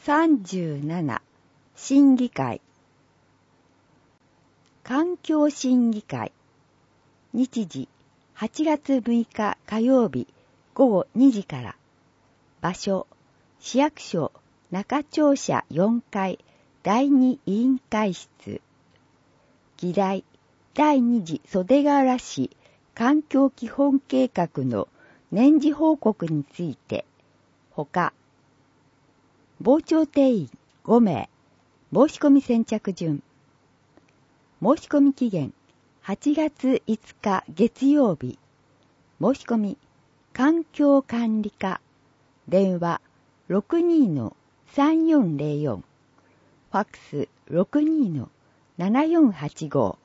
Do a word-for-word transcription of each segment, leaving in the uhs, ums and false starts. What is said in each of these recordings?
さんじゅうなな審議会環境審議会日時はちがつむいか火曜日ごごにじから場所市役所中庁舎よんかいだいに委員会室議題だいに次袖ケ浦市環境基本計画の年次報告についてほか傍聴定員ごめい申し込み先着順申し込み期限はちがついつか月曜日申し込み環境管理課電話 ろくにーさんよんぜろよん ファックス ろくにーななよんはちご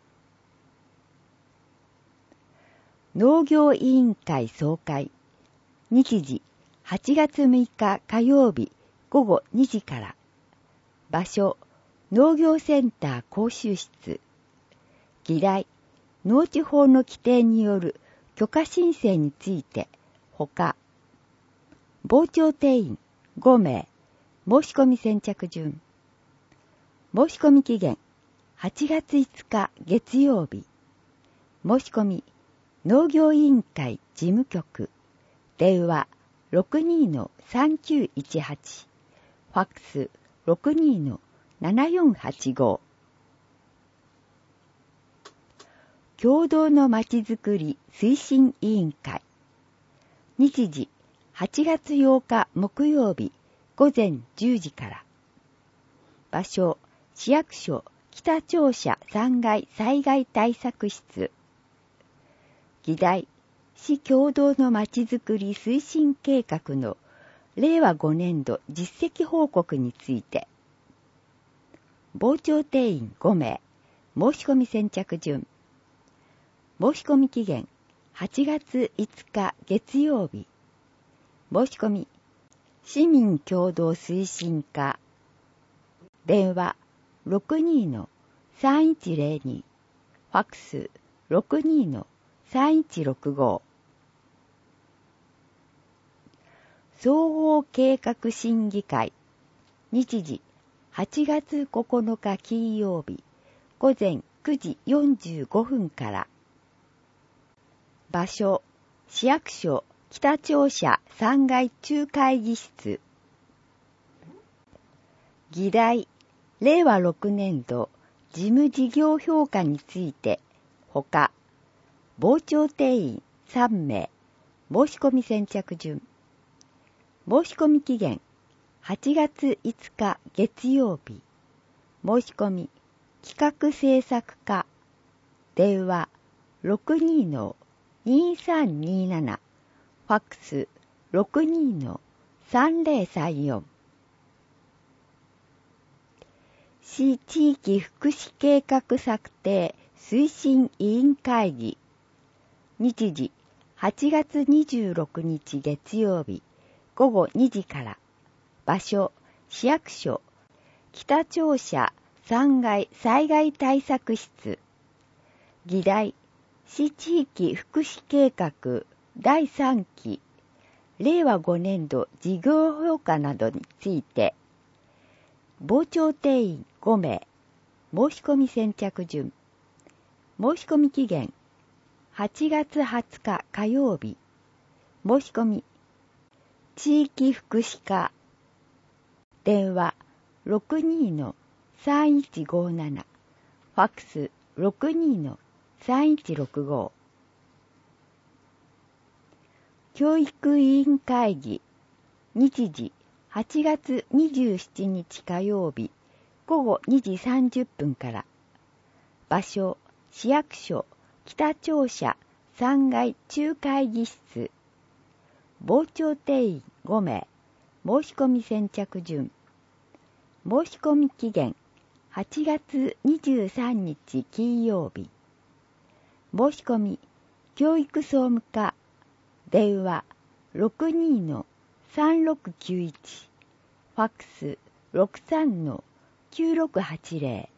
農業委員会総会日時はちがつむいか火曜日ごごにじから場所農業センター講習室議題農地法の規定による許可申請についてほか傍聴定員ごめい申し込み先着順申し込み期限はちがついつか月曜日申し込み農業委員会事務局電話 ろくにーさんきゅういちはち ファックス ろくにーななよんはちご 共同のまちづくり推進委員会日時はちがつようか木曜日ごぜんじゅうじから場所市役所北庁舎さんがい災害対策室議題市共同のまちづくり推進計画のれいわごねんど実績報告について傍聴定員ごめい申し込み先着順申し込み期限はちがついつか月曜日申し込み市民共同推進課電話 ろくにーさんいちぜろに ファックス ろくにーさんいちろくご総合計画審議会日時はちがつここのか金曜日ごぜんくじよんじゅうごふんから場所市役所北庁舎さんがい中会議室議題れいわろくねんど事務事業評価についてほか傍聴定員さんめい申し込み先着順申し込み期限はちがついつか月曜日申し込み企画制作課電話 ろくにーにさんになな ファックス ろくにーさんぜろさんよん 市地域福祉計画策定推進委員会議日時はちがつにじゅうろくにち月曜日ごごにじから場所市役所北庁舎さんがい災害対策室議題市地域福祉計画だいさんきれいわごねんど事業評価などについて傍聴定員ごめい申し込み先着順申し込み期限はちがつはつか火曜日申し込み地域福祉課電話 ろくにーさんいちごなな ファックス ろくにーさんいちろくご 教育委員会議日時はちがつにじゅうしちにち火曜日ごごにじさんじゅっぷんから場所市役所北庁舎さんがい中会議室傍聴定員ごめい申し込み先着順申し込み期限はちがつにじゅうさんにち金曜日申し込み教育総務課電話 ろくにーさんろくきゅういち ファックス ろくさんのきゅうろくはちぜろ